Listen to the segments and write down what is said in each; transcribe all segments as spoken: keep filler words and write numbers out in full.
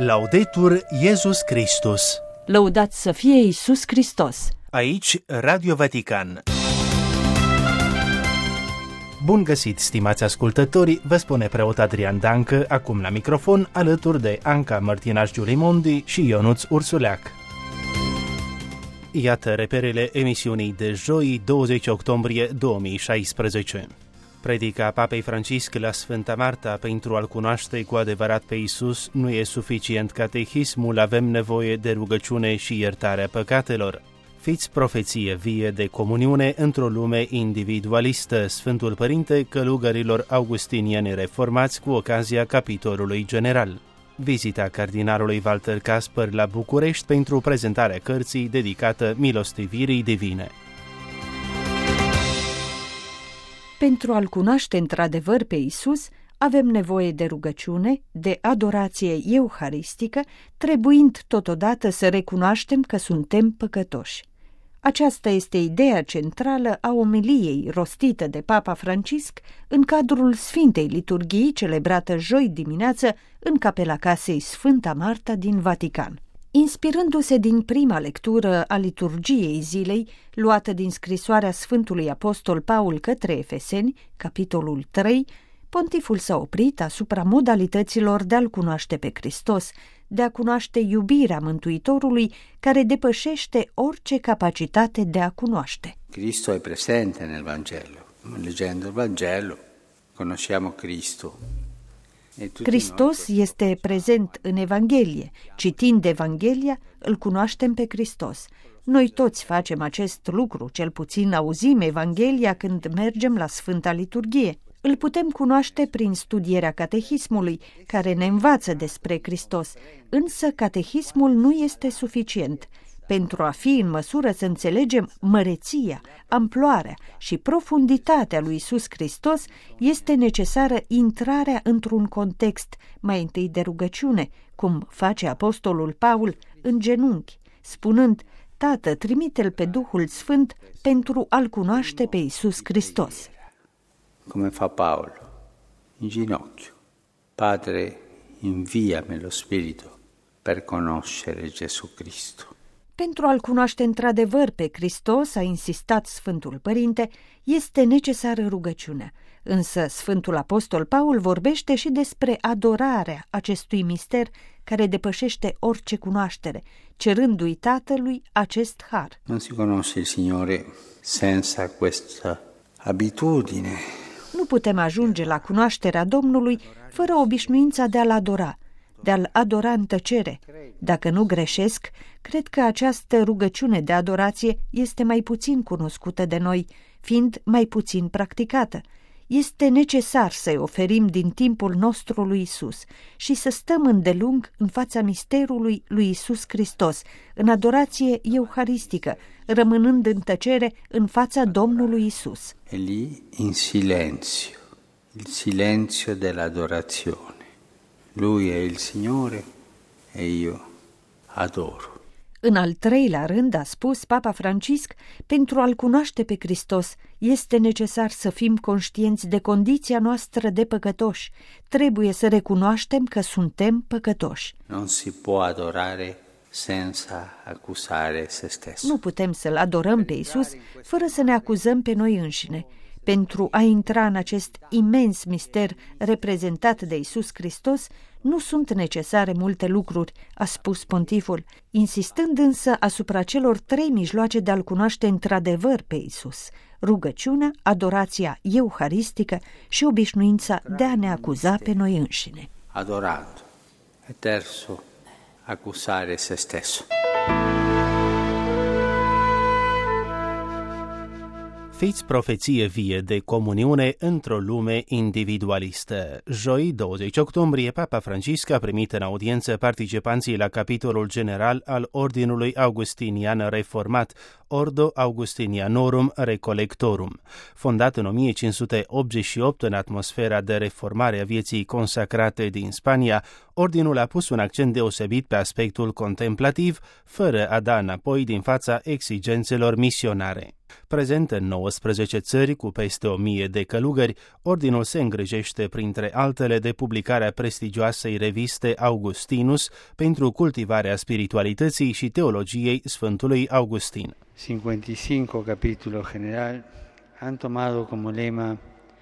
Laudetur Iesus Christus. Lăudat să fie Iisus Hristos. Aici Radio Vatican. Bun găsit, stimați ascultători, vă spune preot Adrian Dancă, acum la microfon, alături de Anca Mărtinaș-Giulimondi și Ionuț Ursuleac. Iată reperele emisiunii de joi, douăzeci octombrie două mii șaisprezece. Predica Papei Francisc la Sfânta Marta: pentru a-L cunoaște cu adevărat pe Iisus nu e suficient catehismul, avem nevoie de rugăciune și iertarea păcatelor. Fiți profeție vie de comuniune într-o lume individualistă, Sfântul Părinte călugărilor augustinieni reformați cu ocazia capitolului general. Vizita cardinalului Walter Kasper la București pentru prezentarea cărții dedicată milostivirii divine. Pentru a-L cunoaște într-adevăr pe Iisus, avem nevoie de rugăciune, de adorație euharistică, trebuind totodată să recunoaștem că suntem păcătoși. Aceasta este ideea centrală a omiliei rostită de Papa Francisc în cadrul Sfintei Liturghii celebrată joi dimineață în capela casei Sfânta Marta din Vatican. Inspirându-se din prima lectură a liturgiei zilei, luată din scrisoarea Sfântului Apostol Paul către Efeseni, capitolul trei, Pontiful s-a oprit asupra modalităților de a-L cunoaște pe Hristos, de a cunoaște iubirea Mântuitorului care depășește orice capacitate de a cunoaște. Cristo è presente nel Vangelo. Leggendo il Vangelo conosciamo Cristo. Hristos este prezent în Evanghelie. Citind Evanghelia, îl cunoaștem pe Hristos. Noi toți facem acest lucru, cel puțin auzim Evanghelia când mergem la Sfânta Liturghie. Îl putem cunoaște prin studierea catehismului, care ne învață despre Hristos, însă catehismul nu este suficient. Pentru a fi în măsură să înțelegem măreția, amploarea și profunditatea lui Iisus Hristos, este necesară intrarea într-un context, mai întâi de rugăciune, cum face apostolul Paul în genunchi, spunând: Tată, trimite-L pe Duhul Sfânt pentru a-L cunoaște pe Iisus Hristos. Come fa Paolo, in ginocchio: Padre, inviami lo Spirito per conoscere Gesù Cristo. Pentru a-L cunoaște într-adevăr pe Hristos, a insistat Sfântul Părinte, este necesară rugăciunea. Însă Sfântul Apostol Paul vorbește și despre adorarea acestui mister care depășește orice cunoaștere, cerându-i Tatălui acest har. Non si conosce il Signore senza questa abitudine. Nu putem ajunge la cunoașterea Domnului fără obișnuința de a-L adora, de a-L adora în tăcere. Dacă nu greșesc, cred că această rugăciune de adorație este mai puțin cunoscută de noi, fiind mai puțin practicată. Este necesar să-i oferim din timpul nostru lui Isus și să stăm îndelung în fața misterului lui Isus Hristos, în adorație euharistică, rămânând în tăcere în fața Domnului Isus. E lì in silenzio, il silenzio dell'adorazione. Lui è il Signore e io adoro. În al treilea rând, a spus Papa Francisc, pentru a-L cunoaște pe Hristos, este necesar să fim conștienți de condiția noastră de păcătoși. Trebuie să recunoaștem că suntem păcătoși. Non si può adorare senza accusare se stesso. Nu putem să-L adorăm pe Iisus fără să ne acuzăm pe noi înșine. Pentru a intra în acest imens mister reprezentat de Iisus Hristos, nu sunt necesare multe lucruri, a spus Pontiful, insistând însă asupra celor trei mijloace de a-L cunoaște într-adevăr pe Iisus: rugăciunea, adorația euharistică și obișnuința de a ne acuza pe noi înșine. Adorando. E terzo, accusare se stesso. Fiți profeție vie de comuniune într-o lume individualistă. Joi, douăzeci octombrie, Papa Francisc a primit în audiență participanții la capitolul general al Ordinului Augustinian Reformat, Ordo Augustinianorum Recollectorum. Fondat în o mie cinci sute optzeci și opt în atmosfera de reformare a vieții consacrate din Spania, ordinul a pus un accent deosebit pe aspectul contemplativ, fără a da înapoi din fața exigențelor misionare. Prezent în nouăsprezece țări cu peste o mie de călugări, ordinul se îngrijește printre altele de publicarea prestigioasei reviste Augustinus pentru cultivarea spiritualității și teologiei Sfântului Augustin. cincizeci și cinci capítulos general han tomado como lema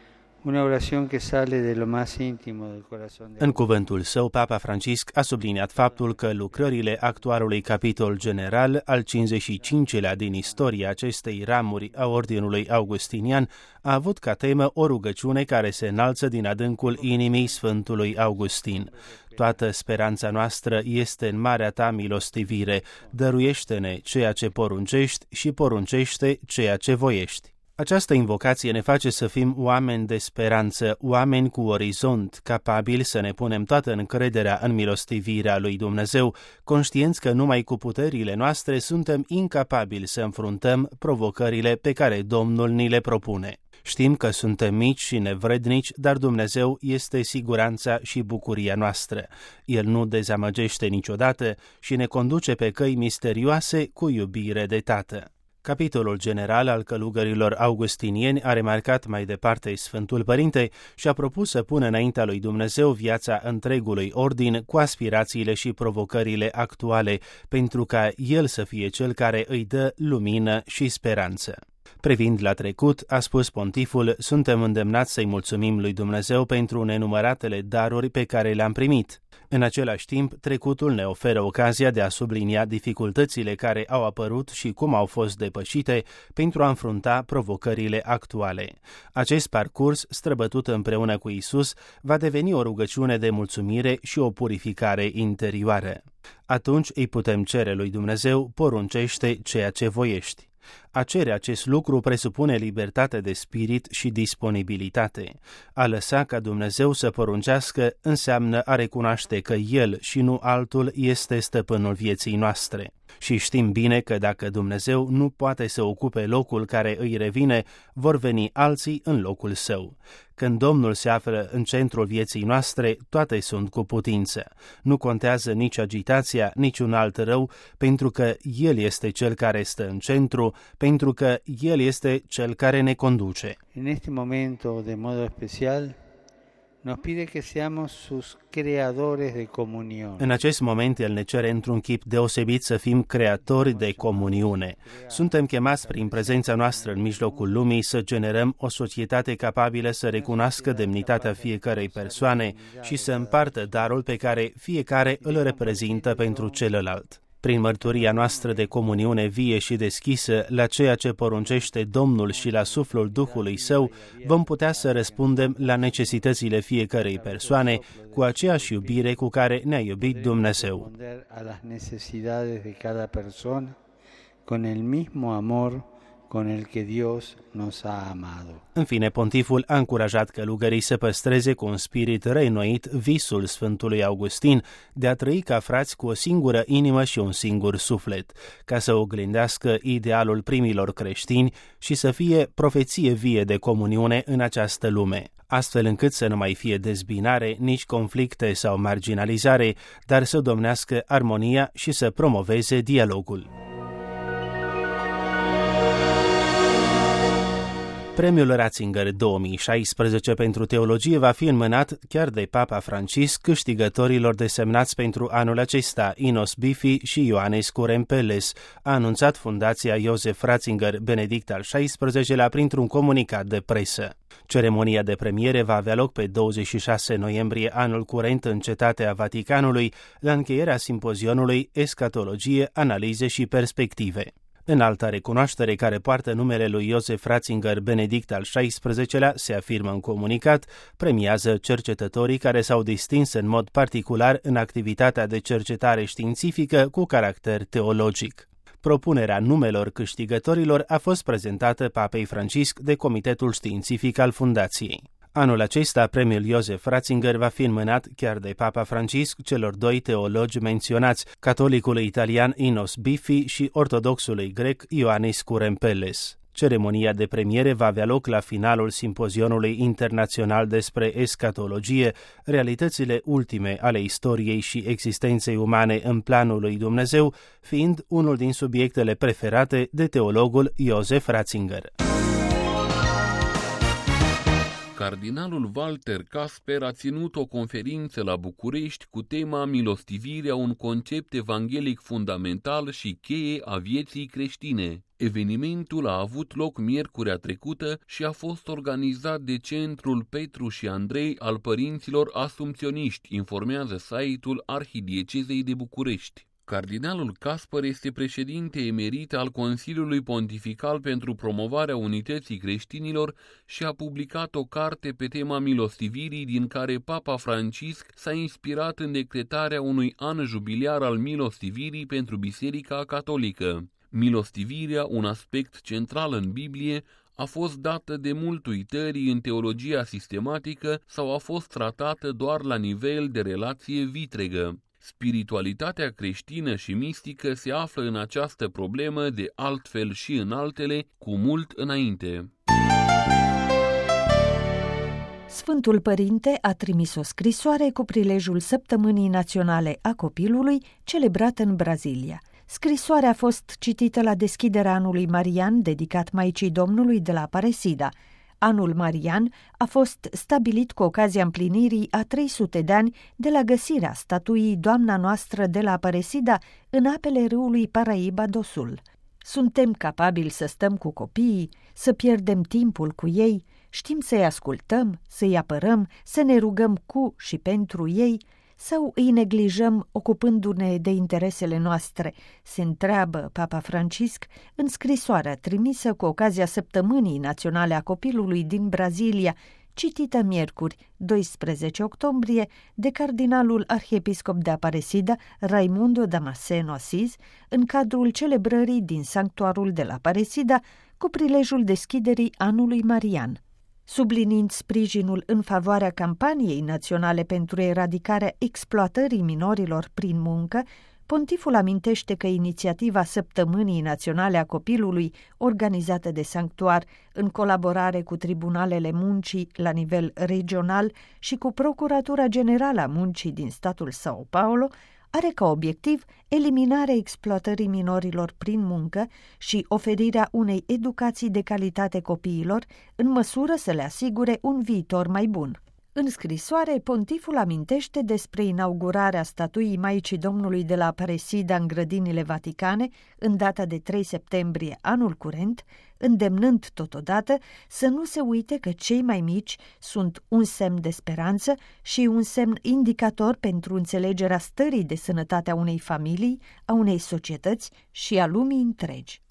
una oración que sale de lo más íntimo del corazón. În cuvântul său, Papa Francisc a subliniat faptul că lucrările actualului capitol general al cincizeci și cincilea din istoria acestei ramuri a Ordinului Augustinian a avut ca temă o rugăciune care se înalță din adâncul inimii Sfântului Augustin. Toată speranța noastră este în marea ta milostivire, dăruiește-ne ceea ce poruncești și poruncește ceea ce voiești. Această invocație ne face să fim oameni de speranță, oameni cu orizont, capabili să ne punem toată încrederea în milostivirea lui Dumnezeu, conștienți că numai cu puterile noastre suntem incapabili să înfruntăm provocările pe care Domnul ni le propune. Știm că suntem mici și nevrednici, dar Dumnezeu este siguranța și bucuria noastră. El nu dezamăgește niciodată și ne conduce pe căi misterioase cu iubire de Tată. Capitolul general al călugărilor augustinieni a remarcat mai departe Sfântul Părinte și a propus să pună înaintea lui Dumnezeu viața întregului ordin cu aspirațiile și provocările actuale, pentru ca el să fie cel care îi dă lumină și speranță. Privind la trecut, a spus pontiful, suntem îndemnați să-i mulțumim lui Dumnezeu pentru nenumăratele daruri pe care le-am primit. În același timp, trecutul ne oferă ocazia de a sublinia dificultățile care au apărut și cum au fost depășite pentru a înfrunta provocările actuale. Acest parcurs, străbătut împreună cu Isus, va deveni o rugăciune de mulțumire și o purificare interioară. Atunci îi putem cere lui Dumnezeu, poruncește ceea ce voiești. A cere acest lucru presupune libertate de spirit și disponibilitate. A lăsa ca Dumnezeu să poruncească înseamnă a recunoaște că El și nu altul este stăpânul vieții noastre. Și știm bine că dacă Dumnezeu nu poate să ocupe locul care îi revine, vor veni alții în locul său. Când Domnul se află în centrul vieții noastre, toate sunt cu putință. Nu contează nici agitația, nici un alt rău, pentru că El este Cel care stă în centru, pentru că El este Cel care ne conduce. En este momento, de modo especial, nos pide que seamos sus creadores de comunión. În acest moment, El ne cere într-un chip deosebit să fim creatori de comuniune. Suntem chemați prin prezența noastră în mijlocul lumii să generăm o societate capabilă să recunoască demnitatea fiecărei persoane și să împartă darul pe care fiecare îl reprezintă pentru celălalt. Prin mărturia noastră de comuniune vie și deschisă la ceea ce poruncește Domnul și la suflul Duhului Său, vom putea să răspundem la necesitățile fiecărei persoane cu aceeași iubire cu care ne-a iubit Dumnezeu. Con el mismo amor con el que Dios nos ha amado. În fine, pontiful a încurajat călugării să păstreze cu un spirit reînnoit visul Sfântului Augustin de a trăi ca frați cu o singură inimă și un singur suflet, ca să oglindească idealul primilor creștini și să fie profeție vie de comuniune în această lume, astfel încât să nu mai fie dezbinare, nici conflicte sau marginalizare, dar să domnească armonia și să promoveze dialogul. Premiul Ratzinger două mii șaisprezece pentru teologie va fi înmânat chiar de Papa Francisc câștigătorilor desemnați pentru anul acesta, Enos Bifi și Ioanes Curempeles, a anunțat Fundația Josef Ratzinger Benedict al șaisprezecelea printr-un comunicat de presă. Ceremonia de premiere va avea loc pe douăzeci și șase noiembrie anul curent în Cetatea Vaticanului, la încheierea simpozionului Eschatologie, Analize și Perspective. În alta recunoaștere care poartă numele lui Josef Ratzinger Benedict al șaisprezecelea, se afirmă în comunicat, premiază cercetătorii care s-au distins în mod particular în activitatea de cercetare științifică cu caracter teologic. Propunerea numelor câștigătorilor a fost prezentată Papei Francisc de Comitetul Științific al Fundației. Anul acesta, premiul Josef Ratzinger va fi înmânat chiar de Papa Francisc celor doi teologi menționați, catolicului italian Enos Bifi și ortodoxului grec Ioannis Curempeles. Ceremonia de premiere va avea loc la finalul simpozionului internațional despre escatologie, realitățile ultime ale istoriei și existenței umane în planul lui Dumnezeu, fiind unul din subiectele preferate de teologul Josef Ratzinger. Cardinalul Walter Casper a ținut o conferință la București cu tema Milostivirea, un concept evanghelic fundamental și cheie a vieții creștine. Evenimentul a avut loc miercurea trecută și a fost organizat de Centrul Petru și Andrei al Părinților Asumționiști, informează site-ul Arhidiecezei de București. Cardinalul Casper este președinte emerit al Consiliului Pontifical pentru promovarea unității creștinilor și a publicat o carte pe tema milostivirii, din care Papa Francisc s-a inspirat în decretarea unui an jubiliar al milostivirii pentru Biserica Catolică. Milostivirea, un aspect central în Biblie, a fost dată de mult uitării în teologia sistematică sau a fost tratată doar la nivel de relație vitregă. Spiritualitatea creștină și mistică se află în această problemă de altfel și în altele cu mult înainte. Sfântul Părinte a trimis o scrisoare cu prilejul Săptămânii Naționale a Copilului, celebrată în Brazilia. Scrisoarea a fost citită la deschiderea anului marian dedicat Maicii Domnului de la Aparecida. Anul marian a fost stabilit cu ocazia împlinirii a trei sute de ani de la găsirea statuii Doamna Noastră de la Aparecida în apele râului Paraíba do Sul. Suntem capabili să stăm cu copiii, să pierdem timpul cu ei, știm să-i ascultăm, să-i apărăm, să ne rugăm cu și pentru ei, sau îi neglijăm ocupându-ne de interesele noastre, se întreabă Papa Francisc în scrisoarea trimisă cu ocazia Săptămânii Naționale a Copilului din Brazilia, citită miercuri, doisprezece octombrie, de cardinalul arhiepiscop de Aparecida, Raimundo Damasceno Assis, în cadrul celebrării din sanctuarul de la Aparecida, cu prilejul deschiderii anului marian. Subliniind sprijinul în favoarea campaniei naționale pentru eradicarea exploatării minorilor prin muncă, pontiful amintește că inițiativa Săptămânii Naționale a Copilului, organizată de sanctuar în colaborare cu tribunalele muncii la nivel regional și cu Procuratura Generală a Muncii din statul São Paulo, are ca obiectiv eliminarea exploatării minorilor prin muncă și oferirea unei educații de calitate copiilor, în măsură să le asigure un viitor mai bun. În scrisoare, pontiful amintește despre inaugurarea statuii Maicii Domnului de la Aparecida în grădinile Vaticane, în data de trei septembrie anul curent, îndemnând totodată să nu se uite că cei mai mici sunt un semn de speranță și un semn indicator pentru înțelegerea stării de sănătate a unei familii, a unei societăți și a lumii întregi.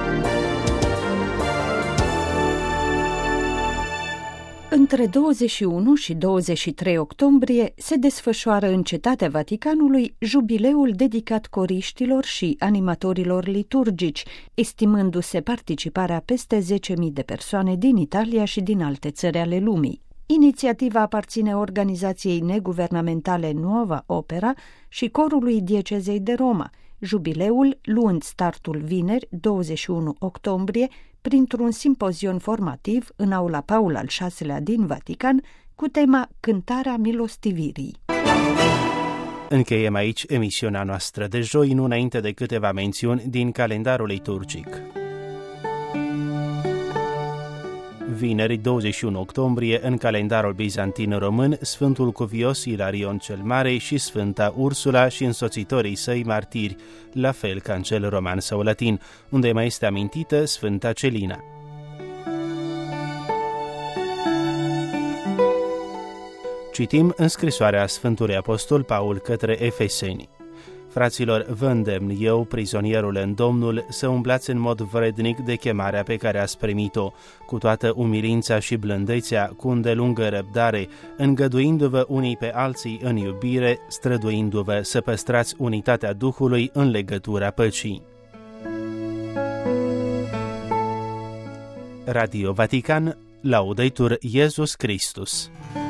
Între douăzeci și unu și douăzeci și trei octombrie se desfășoară în Cetatea Vaticanului jubileul dedicat coriștilor și animatorilor liturgici, estimându-se participarea peste zece mii de persoane din Italia și din alte țări ale lumii. Inițiativa aparține organizației neguvernamentale Nuova Opera și corului Diecezei de Roma, jubileul luând startul vineri, douăzeci și unu octombrie, printr-un simpozion formativ în aula Paul al șaselea din Vatican, cu tema Cântarea Milostivirii. Încheiem aici emisiunea noastră de joi, nu înainte de câteva mențiuni din calendarul liturgic. Vineri, douăzeci și unu octombrie, în calendarul bizantin român, Sfântul Cuvios Ilarion cel Mare și Sfânta Ursula și însoțitorii săi martiri, la fel ca în cel roman sau latin, unde mai este amintită Sfânta Celina. Citim în scrisoarea Sfântului Apostol Paul către Efeseni. Fraților, vă îndemn eu, prizonierul în Domnul, să umblați în mod vrednic de chemarea pe care ați primit-o, cu toată umilința și blândețea, cu îndelungă răbdare, îngăduindu-vă unii pe alții în iubire, străduindu-vă să păstrați unitatea Duhului în legătura păcii. Radio Vatican, Laudetur Iesus Christus.